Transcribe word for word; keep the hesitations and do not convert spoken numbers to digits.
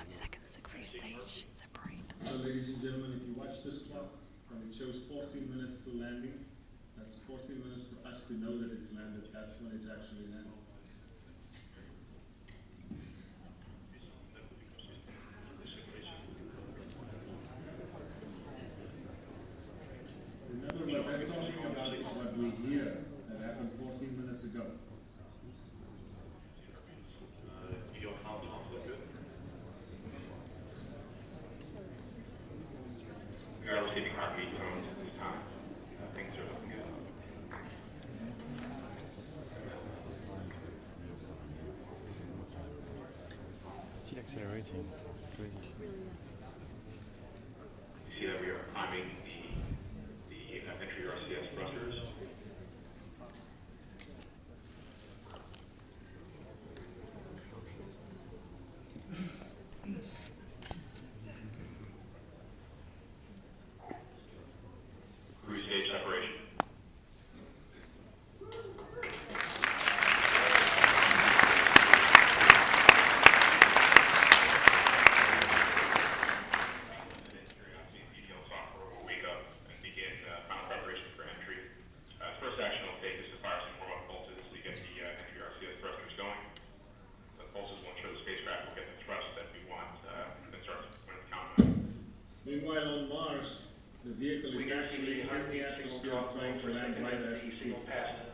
seconds at cruise stage, separate. So ladies and gentlemen, if you watch this clock and it shows fourteen minutes to landing, that's fourteen minutes for us to know that it's landed. That's when it's actually landed. Remember, what I'm talking about is what we hear that happened fourteen minutes ago. We are receiving heartbeat tones at this time. Uh, things are looking good. Still accelerating. It's crazy. You see that we are climbing the, the uh, entry R C S thrusters. Cruise stage separation. Detailed software will wake up and begin uh, final preparation for entry. Uh, first action will take is to fire some warm-up pulses to get the uh, entry R C S thrusters going. The pulses will ensure the spacecraft will get the thrust that we want uh, when it starts when it's counting. Meanwhile, on Mars, the vehicle is actually in the atmosphere trying to land right as we speak.